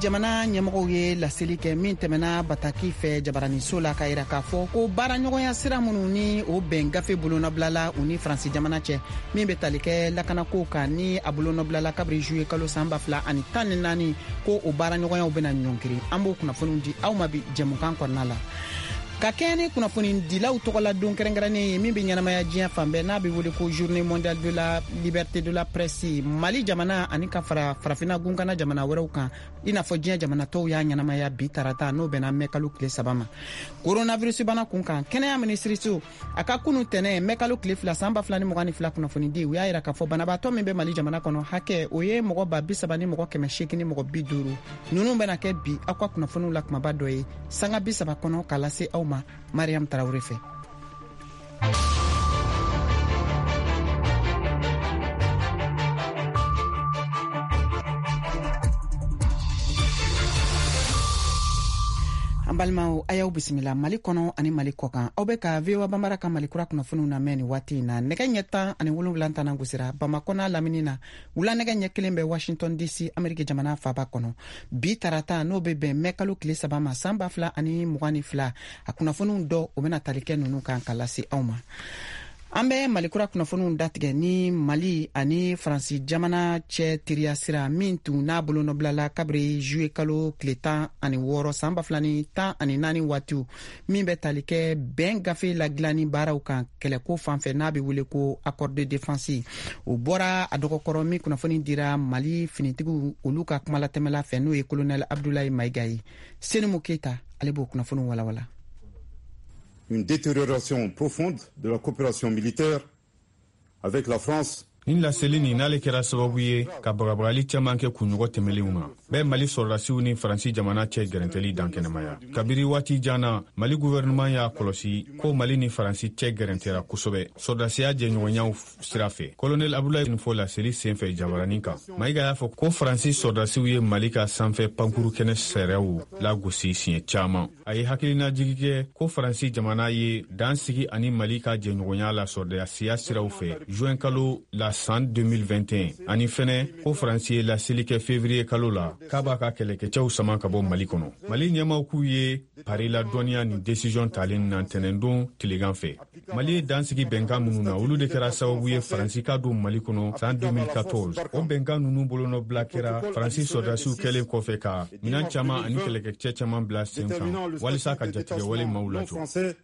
jamana ɲɛmɔgɔw ye laseli kɛ min tɛmɛna bataki fɛ jabaraniso la ka yira k'a fɔ ko baaraɲɔgɔnya sira minnu ni o bɛn gafe bolonɔbilala u ni faransi jamana cɛ min bɛ tali kɛ lakanakow kan ni a bolonɔbilala kabiri juye kalo san 2014 ko o baaraɲɔgɔnyaw bɛna ɲɔngiri an b'o kunnafoniw di aw ma bi jɛmukan kɔnɔna la ka kɛ ni kunnafoni dilaw tɔgɔla don kɛrɛnkɛrɛnnen ye min bɛ ɲɛnamaya diɲɛ fan bɛɛ n'a bɛ wele ko journée mondiale de la liberté de la presse mali jamana ani ka fara farafina gunkana jamana wɛrɛw kan i n'a fɔ diɲɛ jamana tɔw y'a ɲɛnamaya bi tarata n'o bɛnna mɛkalo tile 3 ma coronavirus bana kun kan kɛnɛya minisiriso a ka kunu tɛnɛ mɛkalo tile 2 san 2022 kunnafoni di u y'a yira k'a fɔ banabaatɔ min bɛ mali jamana kɔnɔ hakɛ o ye mɔgɔ 30 ni mɔgɔ 800 ni mɔgɔ 50 ninnu bɛna kɛ bi aw ka kunnafoniw la kumaba dɔ ye sanga 30 kɔnɔ k'a lase aw ma Mariam Traoré fait. An balimaw a y'aw bisimila mali kɔnɔ ani mali kɔkan aw bɛ ka VOA Bambara ka mali kura kunnafoniw lamɛn ni waati in na nɛgɛ ɲɛ 10 ani 7 tana gosira Bamakɔ n'a lamini na wula nɛgɛ ɲɛ 1 bɛ Washington DC Ameriki jamana faaba kɔnɔ bi tarata n'o bɛ bɛn mɛkalo tile 3 ma san 2022 a kunnafoniw dɔ o bɛna tali kɛ ninnu kan ka lase aw ma. An bɛ malikura kunnafoniw datigɛ ni mali ani faransi jamana cɛ teriya sira min tun n'a bolonɔbilala kabiri juye kalo tile 16 san 2014 waatiw min bɛ tali kɛ bɛn gafe ladilanni baaraw kan kɛlɛko fanfɛ n'a bɛ wele ko accord de défense o bɔra a dɔgɔkɔrɔ min kunnafoni dira mali finitigiw olu ka kumalatɛmɛla fɛ n'o ye colonel Abdoulaye Maïga ye Senimu Keita ale b'o kunnafoniw walawala. Une détérioration profonde de la coopération militaire avec la France. Ni laseli ni n'ale kɛra sababu ye ka bagabagali caaman kɛ kunɲɔgɔn tɛmɛlenw na bɛɛ mali sɔrɔdasiw ni faransi jamana cɛ gɛrɛntɛli dan kɛnɛmaya kabiri waati janna mali gouvernement y'a kɔlɔsi ko mali ni faransi cɛ gɛrɛntɛra kosɛbɛ sɔrɔdasiya jɛɲɔgɔnyaw sira fɛ colonel Abdoulaye fɔ laseli senfɛ jabaranin kan Maïga y'a fɔ ko faransi sɔrɔdasiw ye mali ka sanfɛ pankuru kɛnɛ sɛrɛw lagosi siɲɛ caaman a ye hakilina jigi kɛ ko faransi jamana ye dan sigi ani mali ka jɛɲɔgɔnya la sɔrɔdasiya siraw fɛ juin kalo la san 2021 ani fɛnɛ ko faransi ye laseli kɛ février kalo la k'a b'a ka kɛlɛkɛcɛw sama ka bɔ mali kɔnɔ mali ɲɛmaw k'u ye pari la dɔnniya ni décision talen na ntɛnɛndon tilegan fɛ mali ye dansigi bɛnkan minnu na olu de kɛra sababu ye faransi ka don mali kɔnɔ san 2014 o bɛnkan ninnu bolonɔbila kɛra faransi sɔrɔdasiw kɛlen kɔfɛ ka minan caaman ani kɛlɛkɛcɛ caaman bila sen kan walisa ka jatigɛ wale maaw lajɔ.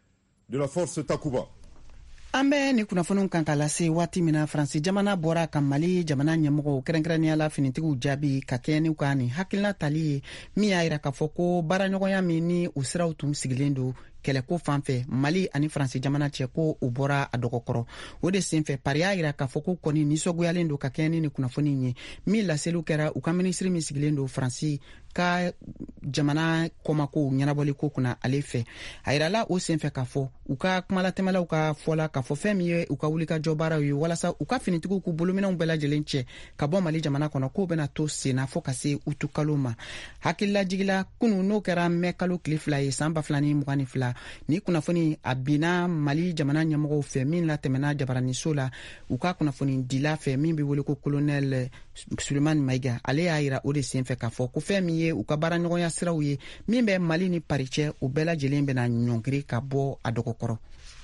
An bɛ ni kunnafoniw kan ka lase waati min na faransi jamana bɔra ka mali jamana ɲɛmɔgɔw kɛrɛnkɛrɛnnenya la finitigiw jaabi ka kɛɲɛ n'u ka nin hakilina tali ye min y'a yira k'a fɔ ko baaraɲɔgɔnya min ni u siraw tun sigilen don kɛlɛko fanfɛ mali ani faransi jamana cɛ ko u bɔra a dɔgɔkɔrɔ o de senfɛ pari y'a yira k'a fɔ ko kɔni nisɔgoyalen don ka kɛɲɛ ni kunnafoni ye min laseliw kɛra u ka minisiri min sigilen don faransi ka jamana kɔmakow ɲɛnabɔli ko kunna ale fɛ a yirala o senfɛ k'a fɔ u ka kumalatɛmɛlaw ka fɔla k'a fɔ fɛn min ye u ka wulikajɔ baaraw ye walasa u ka finitigiw k'u bolominɛw bɛɛ lajɛlen cɛ ka bɔ mali jamana kɔnɔ k'o bɛna to senna fɔ ka se utu kalo ma hakililajigila kunu n'o kɛra mɛ kalo tile 2 ye san 2022 ni kunnafoni a binna mali jamana ɲɛmɔgɔw fɛ min latɛmɛna jabaraniso la u ka kunnafoni dila fɛ min bɛ wele ko colonel Sulemani Maïga ale y'a yira o de senfɛ k'a fɔ ko fɛn min ye u ka baaraɲɔgɔnya siraw ye min bɛ mali ni pari cɛ u bɛɛ lajɛlen bɛna ɲɔngiri ka bɔ a dɔgɔkɔrɔ.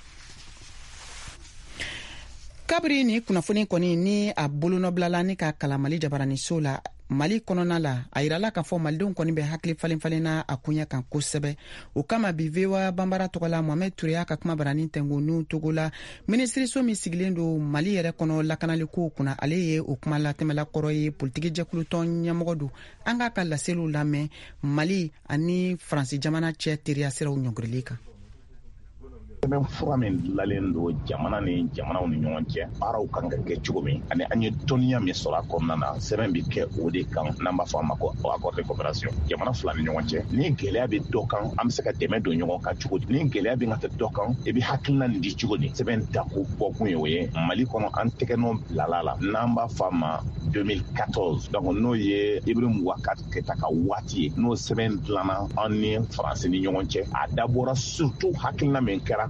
kabiri ni kunnafoni kɔni ni a bolonɔbilala ni ka kala mali jabaraniso la mali kɔnɔna la a yirala k'a fɔ malidenw kɔni bɛ hakili falen-falenna a kunya kan kosɛbɛ o kama bi VOA Bambara tɔgɔla Mohamed Touré y'a ka kuma barani tɛngu n'u togo la minisiriso min sigilen don mali yɛrɛ kɔnɔ lakanaliko kunna ale ye o kuma latɛmɛla kɔrɔ ye politiki jɛkulutɔn ɲɛmɔgɔ don an k'a ka laseliw lamɛn mali ani faransi jamana cɛ teriya siraw ɲɔngirili kan. sɛbɛn fura min dilalen don jamana ni jamanaw ni ɲɔgɔn cɛ baaraw kan ka kɛ cogo min ani an ye dɔnniya min sɔrɔ a kɔnɔna na sɛbɛn bɛ kɛ o de kan n'an b'a fɔ a ma ko accord de coopération jamana fila ni ɲɔgɔn cɛ ni gɛlɛya bɛ dɔ kan an bɛ se ka dɛmɛ don ɲɔgɔn kan cogo di ni gɛlɛya bɛ ka tɛ dɔ kan i bɛ hakilina nin di cogo di sɛbɛn dako bɔkun ye o ye mali kɔnɔ an tɛgɛnɔ bilala la n'an b'a fɔ a ma 2014 donc n'o ye Ibrahim Boubacar Keïta ka waati ye n'o sɛbɛn dilanna an ni faransi ni ɲɔgɔn cɛ a dabɔra surtout hakilina min kɛra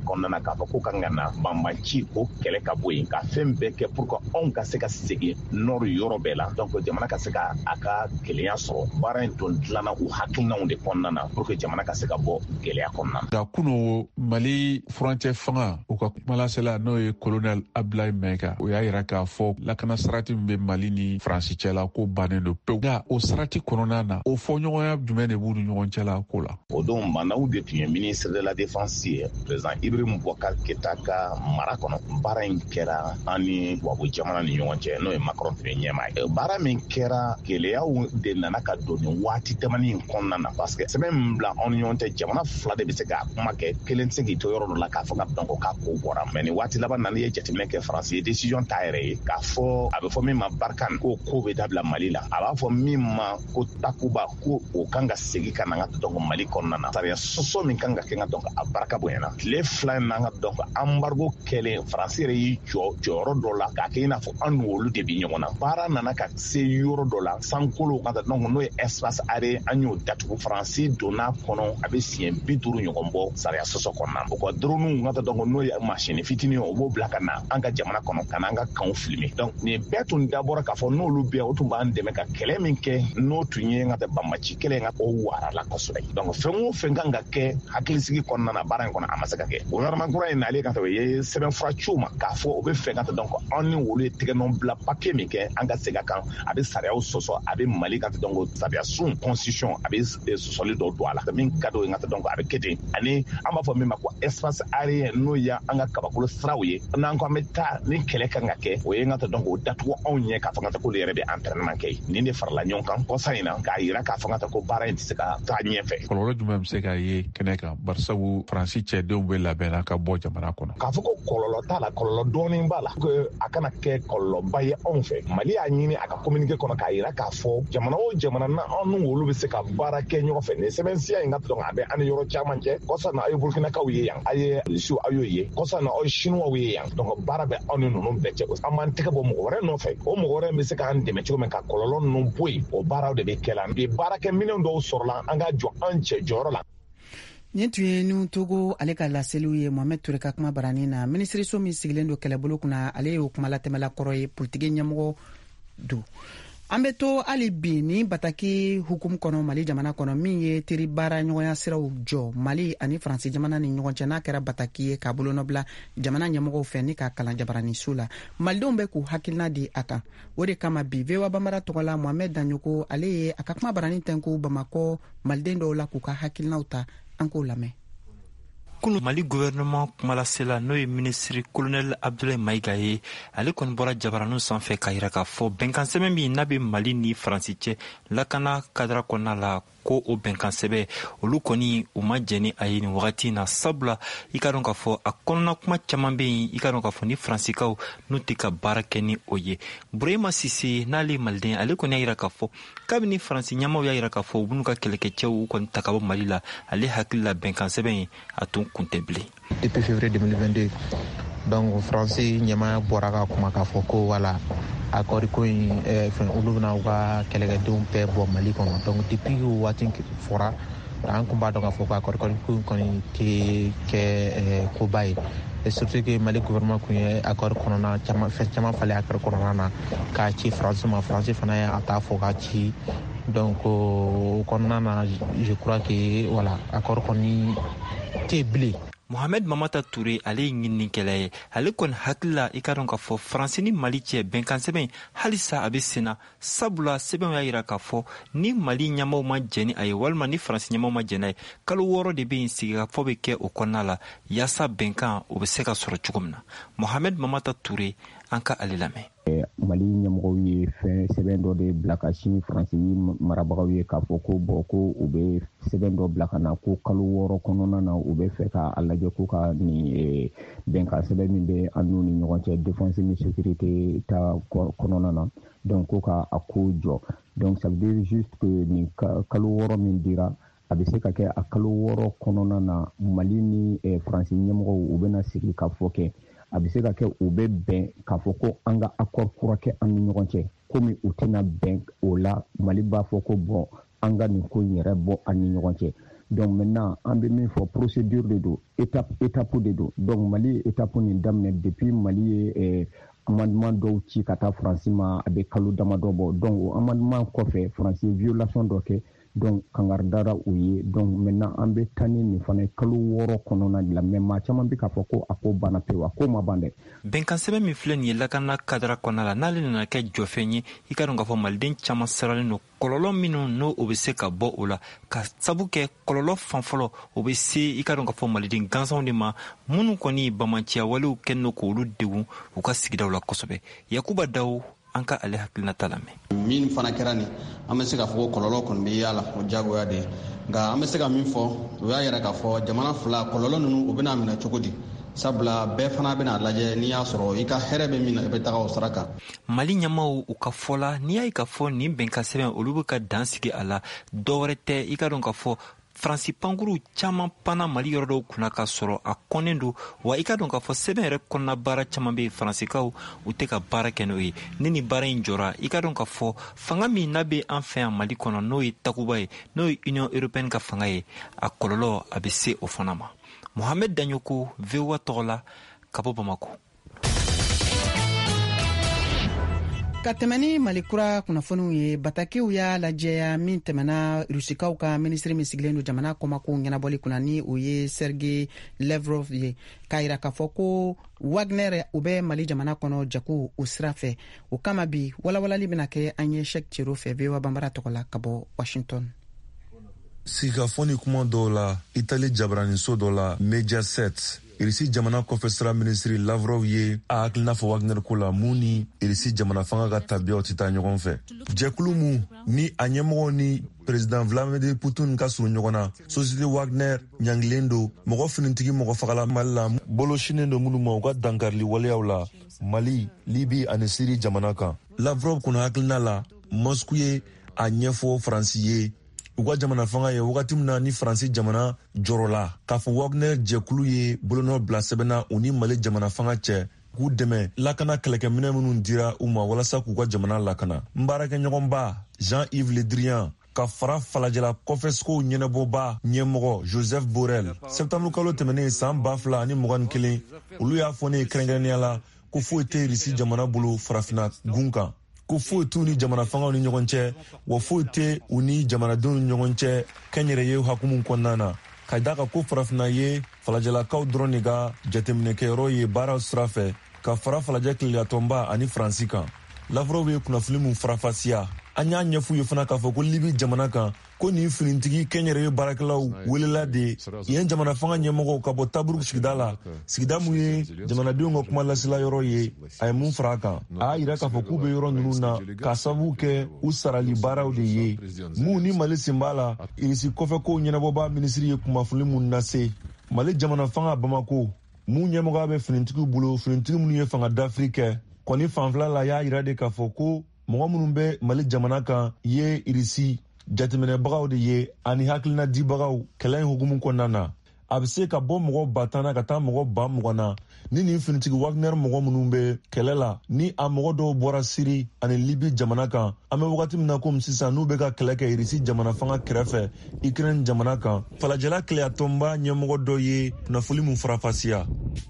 kɔnɔna na k'a fɔ ko kan ka na banbanci o kɛlɛ ka bɔ yen ka fɛn bɛɛ kɛ pour que anw ka se ka segin nord yɔrɔ bɛɛ la donc jamana ka se ka a ka kelenya sɔrɔ baara in tun dilanna u hakilinaw de kɔnɔna na pour que jamana ka se ka bɔ gɛlɛya kɔnɔna na. Da kunu Mali furancɛ fanga u ka kumalasela n'o ye colonel Abdoulaye Maïga o y'a yira k'a fɔ lakana sarati min bɛ Mali ni Faransi cɛla ko bannen don pewu. Nka o sarati kɔnɔna na o fɔɲɔgɔnya jumɛn de b'u ni ɲɔgɔn cɛla ko la. O don Manaw de tun ye ministre de la défense ye président Ibrahim Boubacar Keïta ka mara kɔnɔ. Baara in kɛra an ni tubabu jamana ni ɲɔgɔn cɛ n'o ye Macron tun ye ɲɛmaa ye. Baara min kɛra gɛlɛyaw de nana ka don nin waati tɛmɛnen in kɔnɔna na parce que sɛbɛn min bila an ni ɲɔgɔn cɛ jamana fila de bɛ se k'a kuma kɛ kelen tɛ se k'i to yɔrɔ dɔ la k'a fɔ ka dɔn ko k'a ko bɔra mais nin waati laban nana ye jateminɛ kɛ Faransi ye décision ta yɛrɛ ye k'a fɔ a bɛ fɔ min ma Barkhane ko bɛ dabila Mali la a b'a fɔ min ma ko Takuba ko o kan ka segin ka na an ka dɔn Mali kɔnɔna na sariya sɔsɔ min kan ka kɛ ka dɔn a barika bonyana tile fila in na an ka dɔn embargo kɛlen Faransi yɛrɛ y'i jɔ jɔyɔrɔ dɔ la k'a kɛ i n'a fɔ an n'olu de bɛ ɲɔgɔn na baara nana ka se yɔrɔ dɔ la sankolo ka dɔn n'o ye espace aérien an y'o datugu Faransi donna kɔnɔ a bɛ siɲɛ 50 ɲɔgɔn bɔ sariya sɔsɔ kɔnɔna na o ka drone ka dɔn n'o ye machine fitinin o b'o bila ka na an ka jamana kɔnɔ ka na an ka kanw filmer donc nin bɛɛ tun dabɔra k'a fɔ n'olu bɛɛ o tun b'an dɛmɛ ka kɛlɛ min kɛ n'o tun ye ka banbaci kɛlɛ ka o wara la kosɛbɛ donc fɛn o fɛn kan ka kɛ hakilisigi kɔnɔna na baara in kɔnɔ a ma se ka kɛ gouvernement kura in nalen ka taa o ye sɛbɛnfura ciw ma k'a fɔ o bɛ fɛ ka taa donc an ni wolo ye tɛgɛnɔ bila papier min kɛ an ka segin a kan a bɛ sariyaw sɔsɔ a bɛ Mali ka taa donc sariya sun constitution a bɛ sɔsɔli dɔ don a la min ka d'o ye ka taa donc a bɛ kɛ ten ani an b'a fɔ min ma ko espace aérien n'o ye an ka kabakolo siraw ye n'an ko an bɛ taa ni kɛlɛ kan ka kɛ o ye ka taa donc o datugu anw ɲɛ k'a fɔ ka taa k'olu yɛrɛ bɛ entraînement kɛ nin de farala ɲɔgɔn kan kɔsa in na k'a yira k'a fɔ ka taa ko baara in tɛ se ka taa ɲɛfɛ. Kɔlɔlɔ jumɛn bɛ se ka ye kɛnɛ kan barisabu Faransi cɛdenw bɛ labɛnna ka bɔ jamana kɔnɔ. K'a fɔ ko kɔlɔlɔ t'a la kɔlɔlɔ dɔɔnin b'a la ko a kana kɛ kɔlɔlɔba ye anw fɛ Mali y'a ɲini a ka communiqué kɔnɔ k'a yira k'a fɔ jamana o jamana na an n'u olu bɛ se ka baara kɛ ɲɔgɔn fɛ nin sɛbɛnsiya in ka dɔn a bɛ an ni yɔrɔ caman cɛ kɔsa na aw ye Burkinakaw ye yan a ye Rusiw aw y'o ye kɔsa na aw ye Chinois ye yan donc baara bɛ aw ni ninnu bɛɛ cɛ an b'an tɛgɛ bɔ mɔgɔ wɛrɛ nɔfɛ o mɔgɔ wɛrɛ bɛ se k'an dɛmɛ cogo min ka kɔlɔlɔ ninnu bɔ yen o baaraw de bɛ kɛ la ni baarakɛminɛn dɔw sɔrɔla an ka jɔ an cɛ jɔyɔrɔ la. Nin tun ye Nuhu Togo ale ka laseliw ye Mohamed Ture ka kuma baranin na minisiriso min sigilen don kɛlɛbolo kunna ale y'o kuma latɛmɛla kɔrɔ ye politiki ɲɛmɔgɔ do. An bɛ to hali bi ni bataki hukumu kɔnɔ Mali jamana kɔnɔ min ye teri baara ɲɔgɔnya siraw jɔ Mali ani Faransi jamana ni ɲɔgɔn cɛ n'a kɛra bataki ye k'a bolonɔbila jamana ɲɛmɔgɔw fɛ ni k'a kalan jabaraniso la malidenw bɛ k'u hakilina di a kan o de kama bi VOA Bambara tɔgɔla Mohamed Danɲoko ale ye a ka kuma baranin tɛnku Bamakɔ maliden dɔw la k'u ka hakilinaw ta an k'o lamɛn. Mali gouvernement kumalasela n'o ye ministre colonel Abdoulaye Maïga ye ale kɔni bɔra jabaranu sanfɛ k'a yira k'a fɔ bɛnkan sɛbɛn min n'a bɛ Mali ni Faransi cɛ lakana kadira kɔnɔna la ko o bɛnkan sɛbɛn olu kɔni u ma jɛni a ye nin wagati na sabula i ka dɔn k'a fɔ a kɔnɔna kuma caman bɛ yen i ka dɔn k'a fɔ ni Faransikaw n'u tɛ ka baara kɛ ni o ye Burema Sise n'ale maliden ale kɔni y'a yira k'a fɔ kabini Faransi ɲɛmaaw y'a yira k'a fɔ u b'u ka kɛlɛkɛcɛw kɔni ta ka bɔ Mali la ale hakili la bɛnkan sɛbɛn ye a tun kun tɛ bilen. Depuis février 2022 donc Faransi ɲɛmaa bɔra ka kuma k'a fɔ ko wala accord ko in olu bɛna u ka kɛlɛkɛdenw bɛɛ bɔ Mali kɔnɔ donc depuis o waati fɔra an kun b'a dɔn k'a fɔ ko accord ko in kɔni tɛ kɛ koba ye et surtout que Mali gouvernement kun ye accord kɔnɔna fɛn caman falen accord kɔnɔna na k'a ci Faransi ma Faransi fana ye a t'a fɔ k'a ci donc o kɔnɔna na je crois que voilà accord kɔni tɛ bilen. Mohamed Mamata Toure ale ye ɲininikɛla ye ale kɔni hakili la i ka dɔn k'a fɔ Faransi ni Mali cɛ bɛnkan sɛbɛn halisa a bɛ senna sabula sɛbɛnw y'a yira k'a fɔ ni Mali ɲɛmaaw ma jɛni a ye walima ni Faransi ɲɛmaaw ma jɛni a ye kalo 6 de bɛ yen sigikafɔ bɛ kɛ o kɔnɔna la yaasa bɛnkan o bɛ se ka sɔrɔ cogo min na Mohamed Mamata Toure an ka ale lamɛn. Mali ɲɛmɔgɔw ye fɛn sɛbɛn dɔ de bila ka sin Faransi marabagaw ye k'a fɔ ko bɔn ko u bɛ sɛbɛn dɔ bila ka na ko kalo 6 kɔnɔna na u bɛ fɛ k'a lajɛ ko ka nin bɛnkan sɛbɛn min bɛ an n'u ni ɲɔgɔn cɛ défense ni sécurité ta kɔnɔna na donc ko ka a ko jɔ donc ça veut dire juste que nin kalo 6 min dira a bɛ se ka kɛ a kalo 6 kɔnɔna na Mali ni Faransi ɲɛmɔgɔw u bɛna sigi ka fɔ kɛ a bɛ se ka kɛ u bɛ bɛn k'a fɔ ko an ka accord kura kɛ an ni ɲɔgɔn cɛ komi u tɛna bɛn o la Mali b'a fɔ ko bɔn an ka nin ko in yɛrɛ bɔ an ni ɲɔgɔn cɛ donc maintenant an bɛ min fɔ procédure de don étape de don donc Mali étape nin daminɛ depuis Mali ye amendement dɔw ci ka taa Faransi ma a bɛ kalo damadɔ bɔ donc o amendement kɔfɛ Faransi violation dɔ kɛ donc kangaridara u ye donc maintenant an bɛ taa ni nin fana kalo 6 kɔnɔna de la mais maa caman bɛ k'a fɔ ko a ko banna pewu a ko ma ban dɛ. bɛnkan sɛbɛn min filɛ nin ye lakana kadara kɔnɔna la n'ale nana kɛ jɔfɛn ye i ka dɔn k'a fɔ maliden caman siralen don kɔlɔlɔ minnu n'o o bɛ se ka bɔ o la ka sabu kɛ kɔlɔlɔ fan fɔlɔ o bɛ se i ka dɔn k'a fɔ maliden gansanw de ma minnu kɔni bamanciya walew kɛlen don k'olu degun u ka sigidaw la kosɛbɛ. Yakuba Dawu an ka ale hakilinata lamɛn. Min fana kɛra nin an bɛ se k'a fɔ ko kɔlɔlɔ kɔni bɛ y'a la o diyagoya de nka an bɛ se ka min fɔ o y'a yɛrɛ k'a fɔ jamana fila kɔlɔlɔ ninnu u bɛna minɛ cogo di sabula bɛɛ fana bɛna lajɛ n'i y'a sɔrɔ i ka hɛrɛ bɛ min na i bɛ taga o sira kan. Mali ɲɛmaaw u ka fɔ la n'i y'a ye k'a fɔ nin bɛnkan sɛbɛn olu bɛ ka dan sigi a la dɔwɛrɛ tɛ i ka dɔn k'a fɔ Faransi pankuru caman panna Mali yɔrɔ dɔw kunna ka sɔrɔ a kɔnnen don wa i ka dɔn k'a fɔ sɛbɛn yɛrɛ kɔnɔna baara caman bɛ yen Faransikaw u tɛ ka baara kɛ n'o ye ni nin baara in jɔra i ka dɔn k'a fɔ fanga min n'a bɛ an fɛ yan Mali kɔnɔ n'o ye takuba ye n'o ye Union Européenne ka fanga ye a kɔlɔlɔ a bɛ se o fana ma. Mohamed Danyoko VOA tɔgɔ la ka bɔ Bamako. Ka tɛmɛ ni Mali kura kunnafoniw ye batakiw y'a lajɛya min tɛmɛna Rusikaw ka minisiri min sigilen don jamana kɔmako ɲɛnabɔli kunna ni o ye Sergei Lavrov ye k'a yira k'a fɔ ko Wagner u bɛ Mali jamana kɔnɔ jago o sira fɛ o kama bi walawalali bɛna kɛ an ye Cheikh Thierno fɛ VOA Banbara tɔgɔ la ka bɔ Washington. Sigafoni kuma dɔw la Itali jabaraniso dɔ la Mediaset Irisi jamana kɔfɛ sira minisiri Lavrov ye a hakilina fɔ Wagner ko la mun ni Irisi jamana fanga ka tabiyaw tɛ taa ɲɔgɔn fɛ. Jɛkulu mun ni a ɲɛmɔgɔ ni President Vladimir Putin ka surun ɲɔgɔn na Société Wagner ɲangilen don mɔgɔ finitigi mɔgɔ fagala Mali la bolosinen don minnu ma u ka dankarili waleyaw la Mali, Libi ani Siri jamana kan. Lavrov kuna hakilina la Moscou ye a ɲɛfɔ Faransi ye u ka jamana fanga ye wagati min na ni Faransi jamana jɔrɔla k'a fɔ Wagner jɛkulu ye bolonɔ bila sɛbɛnna u ni Mali jamana fanga cɛ k'u dɛmɛ lakana kɛlɛkɛminɛ minnu dira u ma walasa k'u ka jamana lakana. N baarakɛɲɔgɔnba Jean-Yves Le Drian ka fara falajɛla kɔfɛsogow ɲɛnabɔba ɲɛmɔgɔ Joseph Borrell septembre kalo tɛmɛnen san 2021 olu y'a fɔ ne ye kɛrɛnkɛrɛnnenya la ko foyi tɛ Irisi jamana bolo farafina gun kan ko foyi t'u ni jamana fangaw ni ɲɔgɔn cɛ wa foyi tɛ u ni jamanadenw ni ɲɔgɔn cɛ kɛnyɛrɛye hukumu kɔnɔna na ka da ka ko farafina ye falajɛlakaw dɔrɔn de ka jateminɛkɛyɔrɔ ye baaraw sira fɛ ka fara falajɛ tilelatonba ani Faransi kan. Lavrov ye kunnafoni mun farafasiya an y'a ɲɛfu ye fana k'a fɔ ko Libi jamana kan ko nin finitigi kɛnyɛrɛye baarakɛlaw welela de yen jamana fanga ɲɛmɔgɔw ka bɔ Taburuk sigida la sigida mun ye jamanadenw ka kuma lasila yɔrɔ ye a ye mun fara a kan a y'a yira k'a fɔ k'u bɛ yɔrɔ ninnu na k'a sababu kɛ u sarali baaraw de ye mun ni Mali sen b'a la Irisi kɔfɛ kow ɲɛnabɔba minisiri ye kunnafoni mun lase Mali jamana fanga Bamako mun ɲɛmɔgɔ bɛ finitigiw bolo finitigi minnu ye fanga d'Afrique kɛ kɔni fanfɛla la y'a yira de k'a fɔ ko mɔgɔ minnu bɛ Mali jamana kan ye Irisi jateminɛbagaw de ye ani hakilina dibagaw kɛlɛ in hukumu kɔnɔna na a bɛ se ka bɔ mɔgɔ 10,000 na ka taa mɔgɔ 20,000 na ni nin finitigi Wagner mɔgɔ minnu bɛ kɛlɛ la ni a mɔgɔ dɔw bɔra Siri ani Libi jamana kan an bɛ wagati min na komi sisan n'u bɛ ka kɛlɛ kɛ Irisi jamana fanga kɛrɛfɛ Ukraine jamana kan falajɛla kɛlɛyatonba ɲɛmɔgɔ dɔ ye kunnafoni mun farafasiya.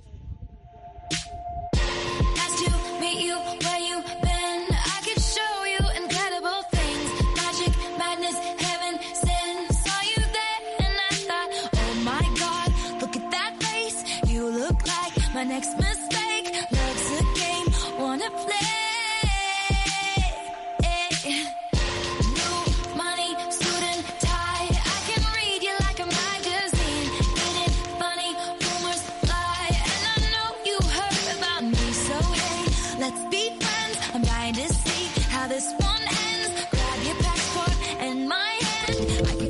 Next mistake, love's a game, wanna play. New money, suit and tie, I can read you like a magazine. Ain't it funny, rumors fly, and I know you heard about me. So hey, let's be friends, I'm dying to see how this one ends. Grab your passport and my hand,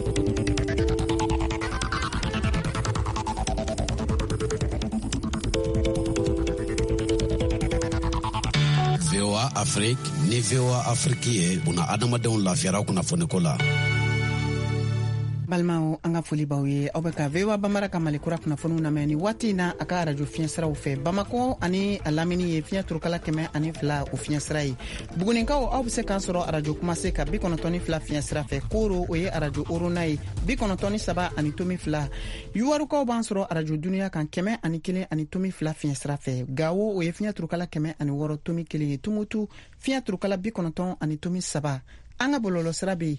VOA Afrique ni VOA Afrique ye una adamadenw lafiyara kunnafoni ko la. balimaw an ka foli b'aw ye aw bɛ ka VOA Bambara ka malikura kunnafoniw lamɛn ni waati na a ka arajo fiɲɛsiraw fɛ Bamako ani a lamini ye fiɲɛ turukala 102 o fiɲɛsira ye buguninkaw aw bɛ se k'an sɔrɔ arajo kumase ka 92 fiɲɛsira fɛ Koro o ye arajo Orona ye 93 ani tomi 2 Yuwarukaw b'an sɔrɔ arajo Dunuya kan 101 ani tomi 2 fiɲɛsira fɛ Gawo o ye fiɲɛ turukala 106 tomi 1 ye Tumutu fiɲɛ turukala 90 ani tomi 3 an ka bɔlɔlɔsira bɛ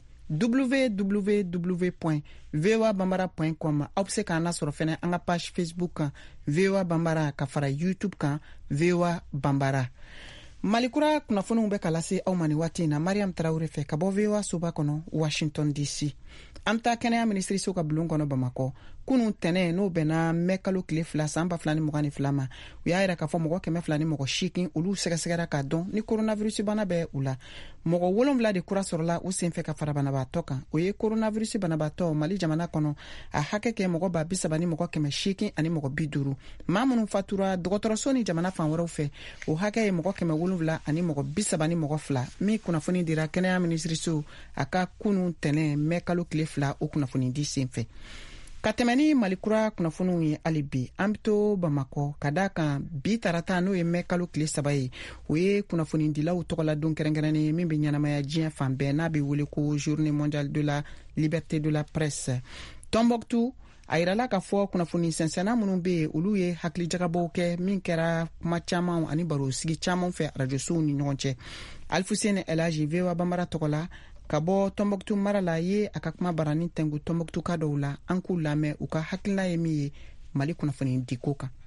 www.voabambara.com aw bɛ se k'an lasɔrɔ fɛnɛ an ka page Facebook kan VOA Bambara ka fara YouTube kan VOA Bambara. Malikura kunnafoniw bɛ ka lase aw ma ni waati in na Mariam Tarawele fɛ ka bɔ VOA soba kɔnɔ Washington DC. An bɛ taa kɛnɛya minisiriso ka bulon kɔnɔ Bamakɔ kunun tɛnɛ n'o bɛnna mɛ kalo tile 2 san 2022 ma u y'a yira k'a fɔ mɔgɔ 208 olu sɛgɛsɛgɛra k'a dɔn ni coronavirus bana bɛ u la mɔgɔ 7 de kura sɔrɔla u senfɛ ka fara banabaatɔ kan o ye coronavirus banabaatɔ Mali jamana kɔnɔ a hakɛ kɛ mɔgɔ 30 ni mɔgɔ 800 ani mɔgɔ 50 maa minnu fatura dɔgɔtɔrɔso ni jamana fan wɛrɛw fɛ o hakɛ ye mɔgɔ 700 ani mɔgɔ 30 ni mɔgɔ 2 min kunnafoni dira kɛnɛya minisiriso a ka kunun tɛnɛ mɛ kalo tile 2 o kunnafoni di senfɛ ka tɛmɛ ni malikura kunnafoniw ye hali bi an bɛ to Bamakɔ ka da kan bi tarata n'o ye mɛ kalo tile 3 ye o ye kunnafonidilaw tɔgɔla don kɛrɛnkɛrɛnnen ye min bɛ ɲɛnamaya diɲɛ fan bɛɛ n'a bɛ wele ko Journée mondiale de la liberté de la presse Tombouctou a yirala k'a fɔ kunnafoni sɛnsɛnna minnu bɛ yen olu ye hakilijagabɔw kɛ min kɛra kuma caman ani baro sigi caman fɛ arajosow ni ɲɔgɔn cɛ Alfuseni Elaji VOA Bambara tɔgɔla ka bɔ Tombouctou mara la ye a ka kuma barani tɛngu Tombouctou ka dɔw la an k'u lamɛn u ka hakilina ye min ye Mali kunnafoni di ko kan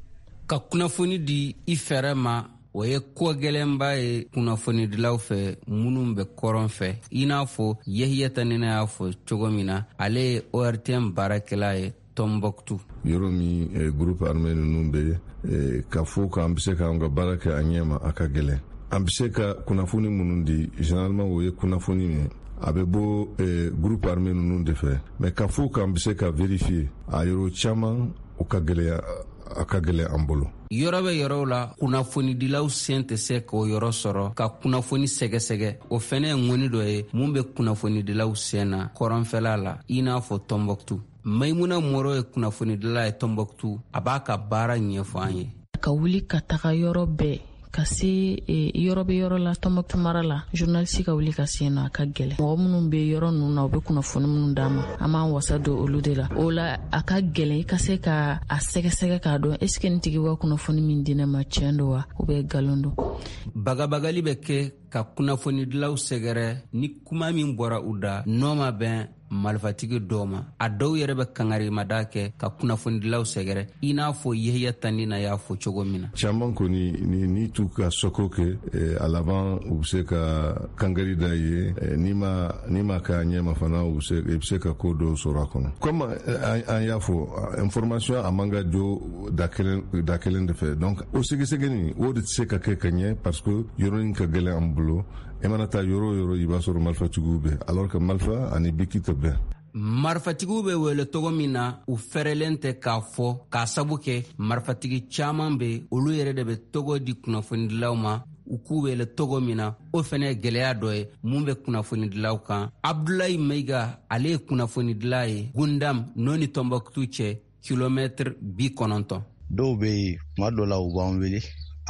ka kunnafoni di i fɛrɛ ma o ye ko gɛlɛnba ye kunnafonidilaw fɛ minnu bɛ kɔrɔn fɛ i n'a fɔ Yahiyata Nene y'a fɔ cogo min na ale ye ORTM baarakɛla ye Tombouctou yɔrɔ min groupe armé ninnu bɛ ka fɔ k'an bɛ se k'an ka baara kɛ a ɲɛma a ka gɛlɛn an bɛ se ka kunnafoni minnu di généralement o ye kunnafoni min a bɛ bɔ groupe armé ninnu de fɛ mais ka fɔ k'an bɛ se ka vérifier a yɔrɔ caman o ka gɛlɛya a ka gɛlɛn an bolo yɔrɔ bɛ yɔrɔw la kunnafonidilaw sen tɛ se k'o yɔrɔ sɔrɔ ka kunnafoni sɛgɛsɛgɛ o fɛnɛ ye ŋɔni dɔ ye mun bɛ kunnafonidilaw sen na kɔrɔnfɛla la i n'a fɔ Tombouctou Maimuna Moro ye kunnafonidila ye Tombouctou a b'a ka baara ɲɛfɔ an ye ka wuli ka taga yɔrɔ bɛɛ ka se yɔrɔ bɛ yɔrɔ la Tombouctou mara la journaliste ka wuli ka se yen nɔ a ka gɛlɛn mɔgɔ minnu bɛ yɔrɔ ninnu na u bɛ kunnafoni minnu d'a ma an b'an wasa don olu de la o la a ka gɛlɛn i ka se ka a sɛgɛsɛgɛ k'a dɔn est-ce que nin tigi wa kunnafoni min di ne ma tiɲɛ don wa ou bien nkalon don bagabagali bɛ kɛ ka kunnafonidilaw sɛgɛrɛ ni kuma min bɔra u da n'o ma bɛn marifatigi dɔw ma a dɔw yɛrɛ bɛ kangarimada kɛ ka kunnafonidilaw sɛgɛrɛ i n'a fɔ Yahiyata Nene y'a fɔ cogo min na caman kɔni ni t'u ka soko kɛ a laban u bɛ se ka kangari da ye ni ma k'a ɲɛma fana i bɛ se ka ko dɔw sɔrɔ a kɔnɔ comme an y'a fɔ information a man ka jɔ da kelen de fɛ donc o sɛgɛsɛgɛni o de tɛ se ka kɛ ka ɲɛ parce que yɔrɔnin ka gɛlɛn an bolo e mana taa yɔrɔ o yɔrɔ i b'a sɔrɔ marifatigiw bɛ alors que marifa ani biki tɛ bɛn marifatigiw bɛ wele togo min na u fɛrɛlen tɛ k'a fɔ k'a sabu kɛ marifatigi caman bɛ olu yɛrɛ de bɛ togo di kunnafonidilaw ma u k'u wele togo min na o fɛnɛ ye gɛlɛya dɔ ye mun bɛ kunnafonidilaw kan Abdoulaye Maiga ale ye kunnafonidila ye Gundam n'o ni Tombouctou cɛ kilomètre 90 dɔw bɛ yen tuma dɔ la u b'an wele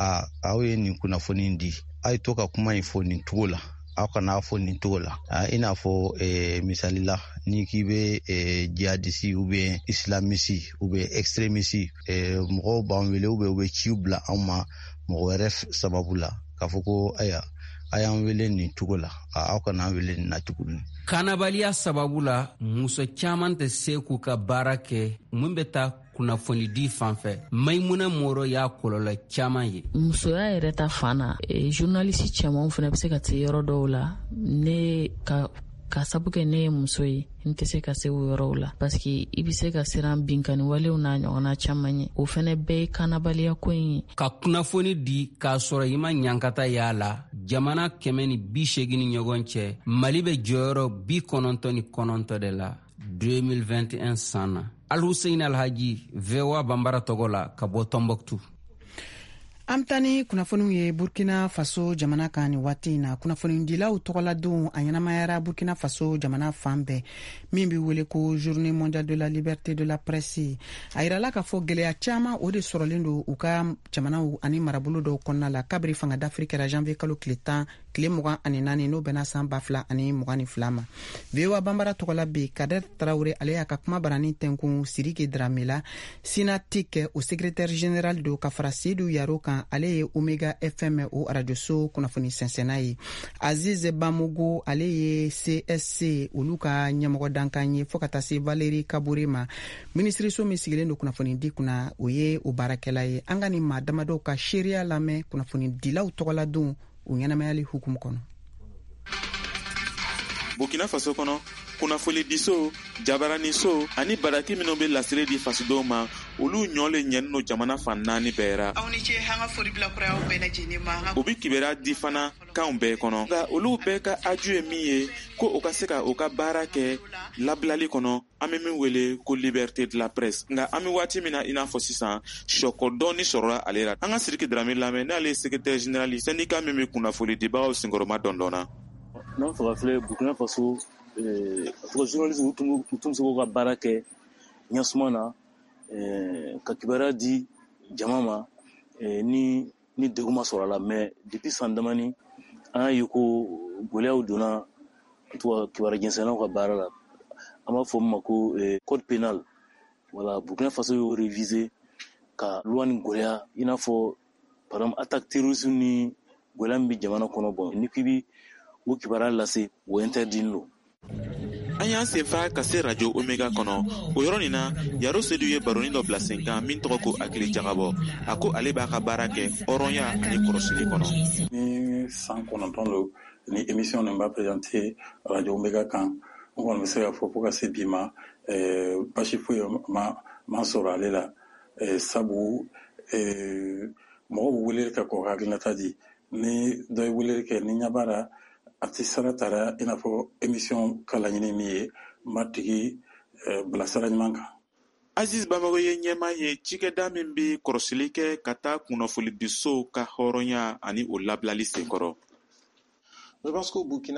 aw ye nin kunnafoni di a ye to ka kuma in fɔ nin cogo la aw kana fɔ nin cogo la i n'a fɔ misali la ni k'i bɛ jihadisi ou bien islamisi ou bien extrémisi mɔgɔw b'an wele ou bien u bɛ ciw bila anw ma mɔgɔ wɛrɛ sababu la k'a fɔ ko aya a y'an wele nin cogo la aw kana an wele nin na tuguni kannabaliya sababu la muso caman tɛ se k'u ka baara kɛ mun bɛ taa kunnafonidi fanfɛ Maimuna Moro y'a kɔlɔlɔ caman ye musoya yɛrɛ ta fan na journaliste cɛmanw fana bɛ se ka se yɔrɔ dɔw la ne ka sabu kɛ ne ye muso ye n tɛ se ka se o yɔrɔw la parce que i bɛ se ka siran binkani walew n'a ɲɔgɔnna caman ye o fana bɛɛ ye kannabaliya ko in ye ka kunnafoni di k'a sɔrɔ i ma ɲankata y'a la jamana 180 ni ɲɔgɔn cɛ Mali bɛ jɔyɔrɔ 99 de la 2021 san na Al Hussein Alhaji VOA Bambara tɔgɔ la ka bɔ Tombouctou Amtani kunnafoniw ye Burkina Faso jamana kan ni waati na kunnafonidilaw tɔgɔladon a ɲɛnamayara Burkina Faso jamana fan bɛɛ min bɛ wele ko Journée mondiale de la liberté de la presse a yirala k'a fɔ gɛlɛya caman o de sɔrɔlen don u ka jamanaw ani marabolo dɔw kɔnɔna la kabiri fanga d'Afrique kɛra janvier kalo tile 10 tile 24 n'o bɛnna san 2022 ma. VOA Bambara tɔgɔla bɛ Kader Traoré ale y'a ka kuma barani tɛnkun Sidiki Dramé la Sinatik o secrétaire général do ka fara Seydou Yaro kan ale ye Omega FM o radio so kunnafoni sɛnsɛnna ye. Aziz Bamogo ale ye CSC olu ka ɲɛmɔgɔ dankan ye fɔ ka taa se Valérie Kabore ma. Ministriso min sigilen do kunnafoni di kunna o ye o baarakɛla ye. An ka ni maa damadɔw ka seereya lamɛn kunnafoni dilaw tɔgɔladon o ɲɛnamayali hukumu kɔnɔ. Burkina Faso kɔnɔ kunnafoni diso jabaraniso ani baraki minnu bɛ lasire di fasodenw ma olu ɲɔlen ɲɛni no jamana fan 4 bɛɛ ra. Aw ni ce hanga fori bila kuraw bɛɛ lajɛlen ma. U bɛ kibaruya di fana kanw bɛɛ kɔnɔ nka olu bɛɛ ka aju ye min ye ko o ka se ka o ka baara kɛ labilali kɔnɔ an bɛ min wele ko liberté de la presse nka an bɛ waati min na i n'a fɔ sisan sɔkɔ dɔɔni sɔrɔla ale la. An ka Sidiki Dramé lamɛn n'ale ye secrétaire général syndicat min bɛ kunnafoni dibagaw senkɔrɔma dɔndɔnna. N'an fɛ ka filɛ Burkina Faso journaliste u tun bɛ se k'u ka baara kɛ ɲɛsuma na ka kibaruya di jama ma ni degun ma sɔrɔ a la mais depuis san damani an y'a ye ko gɛlɛyaw donna kibaruya jɛnsɛnnaw ka baara la an b'a fɔ min ma ko code pénal wala Burkina Faso y'o réviser ka loi ni gɛlɛya i n'a fɔ par exemple attaque terrorisme ni gɛlɛya min bɛ jamana kɔnɔ bon ni k'i bi o kibaruya lase o interdit lo. An y'an senfa ka se radio Omega kɔnɔ o yɔrɔ nin na Yaro Seydou ye baroni dɔ bila sen kan min tɔgɔ ko Akili Jagabɔ a ko ale b'a ka baara kɛ hɔrɔnya ani kɔrɔsili kɔnɔ. Ni san 9 don ni émission nin b'a présenter radio Omega kan n kɔni bɛ se ka fɔ fo ka se bi ma basi foyi ma sɔrɔ ale la sabu mɔgɔw bɛ weleli kɛ k'o hakilinata di ni dɔ ye weleli kɛ ni ɲɛ b'a la a tɛ sara tara i n'a fɔ émission ka laɲini min ye ma tigi bilasira ɲuman kan. Aziz Bamago ye ɲɛmaa ye cikɛda min bɛ kɔrɔsili kɛ ka taa kunnafoni disow ka hɔrɔnya ani o labilali senkɔrɔ. Ne bɛ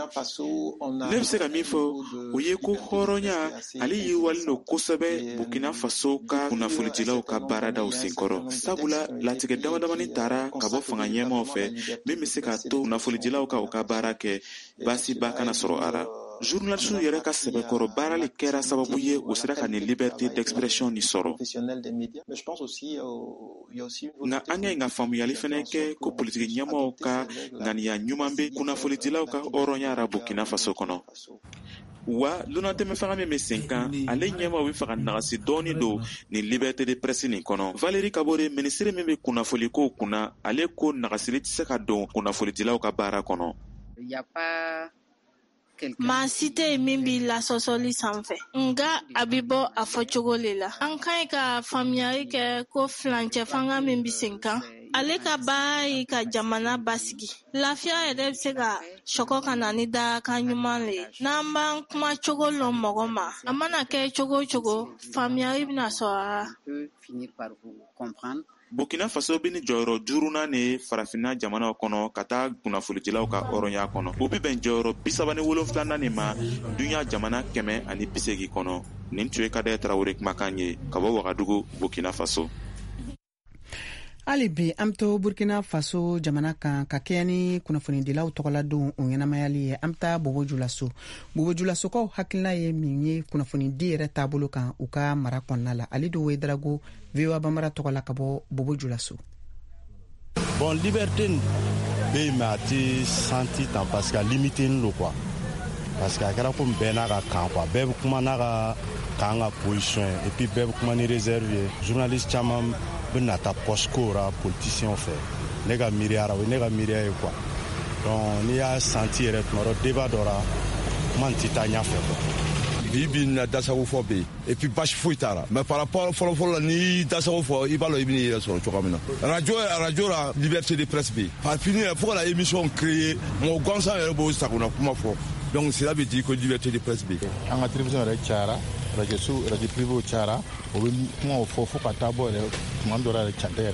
se ka min fɔ o ye ko hɔrɔnya ale yiriwalen don kosɛbɛ Burkina Faso ka kunnafonidilaw ka baaradaw senkɔrɔ sabula latigɛ damadamani taara ka bɔ fanga ɲɛmaaw fɛ min bɛ se ka to kunnafonidilaw ka u ka baara kɛ baasiba kana sɔrɔ a la. Journaliste yɛrɛ ka sɛbɛkɔrɔ baarali kɛra sababu ye o sera ka nin liberté d'expression ni sɔrɔ. Nka an ka faamuyali fana kɛ ko politiki ɲɛmaaw ka ŋaniya ɲuman bɛ kunnafonidilaw ka hɔrɔnya ra Burkina Faso kɔnɔ. Wa lunatɛmɛ fanga min bɛ sen kan ale ɲɛmaaw bɛ fɛ ka nagasi dɔɔni don nin liberté de presse nin kɔnɔ. Valérie Kabore ministre min bɛ kunnafoni ko kunna ale ko nagasiri tɛ se ka don kunnafonidilaw ka baara kɔnɔ. Maa si tɛ yen min b'i lasɔsɔli sanfɛ nga a bɛ bɔ a fɔcogo le la. An ka ɲi ka faamuyali kɛ ko filancɛ fanga min bɛ sen kan ale ka baara ye ka jamana basigi. Lafiya yɛrɛ bɛ se ka sɔgɔ ka na ni dakan ɲuman le ye. N'an b'an kuma cogo lɔn mɔgɔ ma a mana kɛ cogo o cogo faamuyali bɛna sɔrɔ a la. Burkina Faso bɛ ni jɔyɔrɔ 5nan ne farafinna jamanaw kɔnɔ ka taa kunnafonidilaw ka hɔrɔnya kɔnɔ. O bɛ bɛn jɔyɔrɔ 37nan ne ma dunya jamana 180 kɔnɔ. Nin tun ye Kader Traoré kumakan ye ka bɔ Wagadugu, Burkina Faso. Hali bi an bɛ to Burkina Faso jamana kan ka kɛɲɛ ni kunnafonidilaw tɔgɔladon o ɲɛnamayali ye an bɛ taa Bobo Julaso. Bobo Julasokaw hakilina ye min ye kunnafonidi yɛrɛ taabolo kan u ka mara kɔnɔna la. Ale do Wedrago VOA Bambara tɔgɔla ka bɔ Bobo Julaso. Bon, liberté bɛ yen mais a tɛ senti tan parce que a limité lo quoi parce que a kɛra komi bɛɛ n'a ka kan quoi bɛɛ bɛ kuma n'a ka kan ka position ye et puis bɛɛ bɛ kuma ni réserve ye journaliste caman bɛ na taa poste ko ra politicien fɛ ne ka miiriya ra o ye ne ka miiriya ye quoi donc n'i y'a senti yɛrɛ tuma dɔ débat dɔ ra kuma nin tɛ taa ɲɛfɛ quoi. Bi na dasago fɔ bɛ yen et puis basi foyi t'a la mais par rapport fɔlɔ-fɔlɔ la n'i dasago fɔ i b'a dɔn i bɛ n'i yɛrɛ sɔrɔ cogoya min na radio la liberté de presse bɛ yen par fini fo ka na émission créer mɔgɔ gansan yɛrɛ b'o sagona kuma fɔ donc cela veut dire que liberté de presse bɛ yen. An ka télévision yɛrɛ cayara radio privé cayara o bɛ kuma fɔ fo ka taa bɔ yɛrɛ tuma dɔ yɛrɛ can tɛ yɛrɛ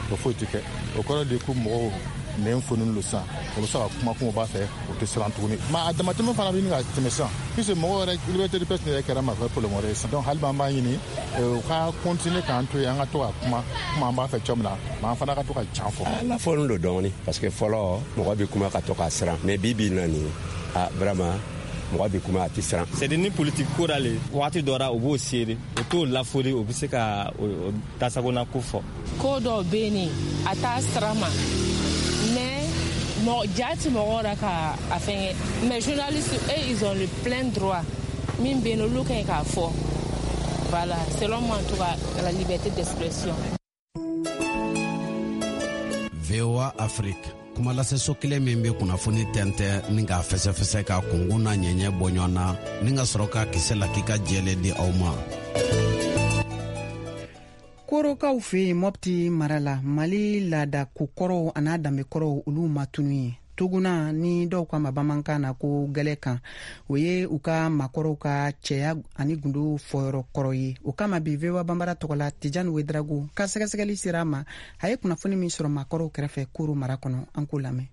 o foyi tɛ kɛ o kɔrɔ de ko mɔgɔw nɛn foninen lo sisan o bɛ se ka kuma kun b'a fɛ o tɛ siran tuguni mais a damatɛmɛ fana bɛ ɲini ka tɛmɛ sisan puisque mɔgɔw yɛrɛ liberté de presse yɛrɛ kɛra ma fɛ problème wɛrɛ ye sisan donc hali b'an b'a ɲini u ka continuer k'an to yen an ka to ka kuma an b'a fɛ cogo min na mais an fana ka to ka can fɔ. la fɔlen don dɔɔni parce que fɔlɔ mɔgɔ bɛ kuma ka to ka siran mais bi bi in na nin vraiment mɔgɔ bɛ kuma a tɛ siran. c'est ni politique ko la le waati dɔ la o b'o seere o t'o lafori o bɛ se ka dasagona ko fɔ. ko dɔw bɛ yen ni a t'a sira ma mais ja ti mɔgɔw la ka a fɛngɛ mais journalistes ils ont le plein droit min bɛ yen olu ka ɲi k'a fɔ voilà selon moi en tout cas la liberté d'expression. VOA Afrique kumalaseso kelen min bɛ kunnafoni tɛntɛn ni k'a fɛsɛfɛsɛ ka kungun n'a ɲɛɲɛ bɔ ɲɔgɔn na ni ka sɔrɔ ka kisɛ la k'i ka jɛlen di aw ma. korokaw fɛ yen mɔpti mara la mali laada kokɔrɔw an'a danbekɔrɔw olu ma tunu ye tuguna ni dɔw ka ma bamankan na ko gɛlɛ kan o ye u ka makɔrɔw ka cɛya ani gundo fɔyɔrɔ kɔrɔ ye o kama bi vewa banbara tɔgɔ la tijani wedrago ka sɛgɛsɛgɛli sera a ma a ye kunnafoni min sɔrɔ makɔrɔw kɛrɛfɛ koro mara kɔnɔ an k'o lamɛn.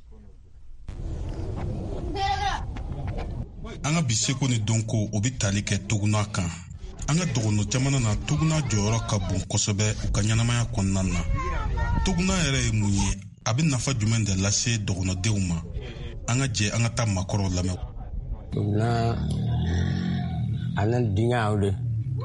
an ka bi seko ni dɔnko o bɛ tali kɛ tuguna kan an ka dɔgɔnɔ jamana na tuguna jɔyɔrɔ ka bon kosɛbɛ u ka ɲɛnamaya kɔnɔna na tuguna yɛrɛ ye mun ye a bɛ nafa jumɛn de lase dɔgɔnɔdenw ma an ka jɛ an ka taa makɔrɔw lamɛn. tuguna ana diŋa de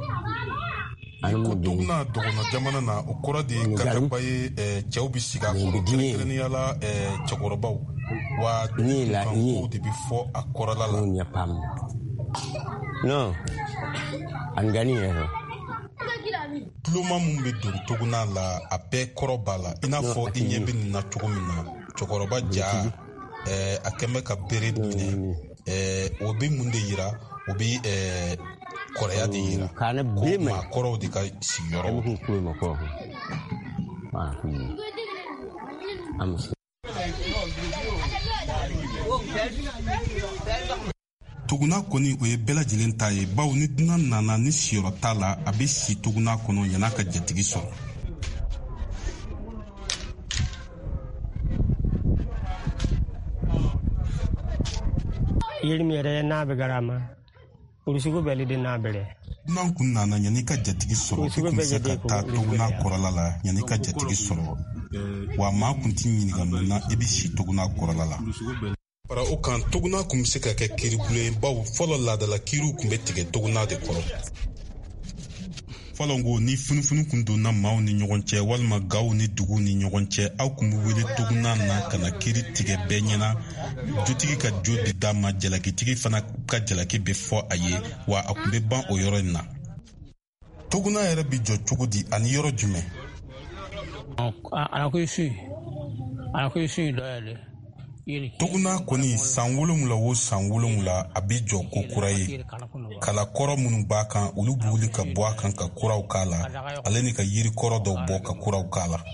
ko tuguna dɔgɔnɔ jamana na o kɔrɔ de ye kataba ye cɛw bɛ sigi a kɔrɔ kɛrɛnkɛrɛnnenya la cɛkɔrɔbaw wa dugukanko de bɛ fɔ a kɔrɔla la. non an gani yɛrɛ tuloma mun bɛ don tuguna la a bɛɛ kɔrɔ b'a la i n'a fɔ i ɲɛ bɛ nin na cogo min na cɛkɔrɔba ja a kɛn bɛ ka bere minɛ o bɛ mun de yira o bɛ kɔrɔya de yira ko maakɔrɔw de ka sigiyɔrɔ. tuguna kɔni o ye bɛɛ lajɛlen ta ye bawo ni dunan nana ni siyɔrɔ t'a la a bɛ si tuguna kɔnɔ yan'a ka jatigi sɔrɔ. yiri min yɛrɛ n'a bɛ gara ma urusigo bɛɛ de n'a bɛrɛ. dunan kun nana yan'i ka jatigi sɔrɔ i kun bɛ se ka taa tuguna kɔrɔla la yan'i ka jatigi sɔrɔ wa maa kun t'i ɲininka mun na i bɛ si tuguna kɔrɔla la. Para o kan tuguna kun bɛ se ka kɛ kiribulon ye bawo fɔlɔ laadala kiriw kun bɛ tigɛ tuguna de kɔrɔ. fɔlɔ ko ni funufunu kun donna maaw ni ɲɔgɔn cɛ walima gaw ni duguw ni ɲɔgɔn cɛ aw kun bɛ wele tuguna na ka na kiri tigɛ bɛɛ ɲɛna jotigi ka jo di d'a ma jalakitigi fana ka jalaki bɛ fɔ a ye wa a kun bɛ ban o yɔrɔ in na. tuguna yɛrɛ bɛ jɔ cogo di ani yɔrɔ jumɛn. ala ko su dɔ yɛrɛ. tuguna kɔni san 7 o san 7 a bɛ jɔ ko kura ye kala kɔrɔ minnu b'a kan olu bɛ wuli ka bɔ a kan ka kuraw k'a la ale ni ka yiri kɔrɔ dɔw bɔ ka kuraw k'a la.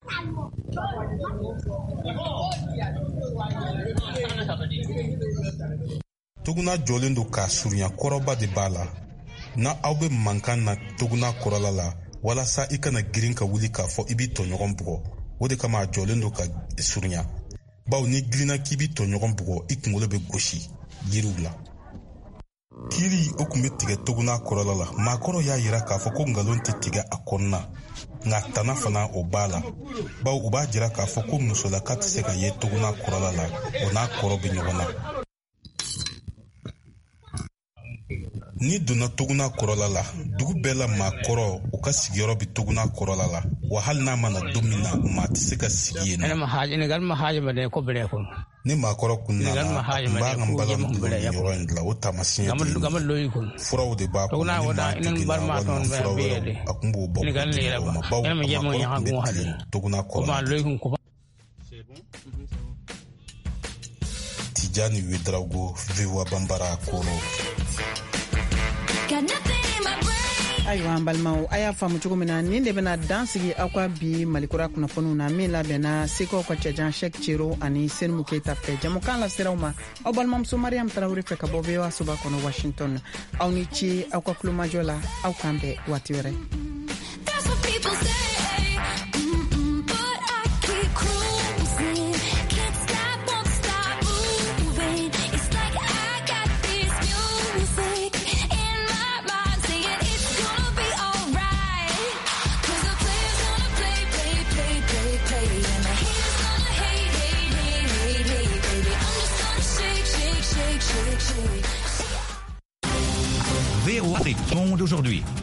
tuguna jɔlen don k'a surunya kɔrɔba de b'a la na aw bɛ mankan na tuguna kɔrɔla la walasa i kana girin ka wuli k'a fɔ i b'i tɔɲɔgɔn bugɔ o de kama a jɔlen don ka surunya. bawo ni girinna k'i bi tɔɲɔgɔn bugɔ i kunkolo bɛ gosi yiriw la. kiri o kun bɛ tigɛ tuguna kɔrɔla la maakɔrɔ y'a yira k'a fɔ ko nkalon tɛ tigɛ a kɔnɔna nka tana fana o b'a la bawo u b'a jira k'a fɔ ko musolaka tɛ se ka ye tuguna kɔrɔla la o n'a kɔrɔ bɛ ɲɔgɔn na. ni donna tuguna kɔrɔla la dugu bɛɛ la maakɔrɔ u ka sigiyɔrɔ bɛ tuguna kɔrɔla la wa hali n'a mana don min na maa tɛ se ka sigi yen ni maakɔrɔ kun nana n b'a ka nbalan dulon nin yɔrɔ in dilan o taamasiyɛn furaw de b'a kɔnɔ ni maa digina walima fura wɛrɛw a kun b'o bɔ k'o di o ma bawo a maakɔrɔ kun bɛ tilen tuguna kɔrɔla. Tijani Wedrago, VOA Bambara Koro. ayiwa an balimaw a y'a faamu cogo min na nin de bena dan sigi aw ka bi malikura kunnafoniw na min labɛnna sekaw ka cɛjan shek cero ani senimu keita fɛ jamukan la siraw ma aw balimamuso mariam tarawure fɛ ka bɔ voa soba kɔnɔ washington aw ni ci aw ka kulomajɔ la aw kan bɛɛ waati wɛrɛ. cruising. Can't stop, won't stop moving. It's like I got this music in my mind saying it's gonna be alright. 'Cause the players gonna play, play, play, play, play. And the haters gonna hate, hate, hate, hate, hate, baby. I'm just gonna shake, shake, shake, shake, shake. VOA Afrique, monde aujourd'hui.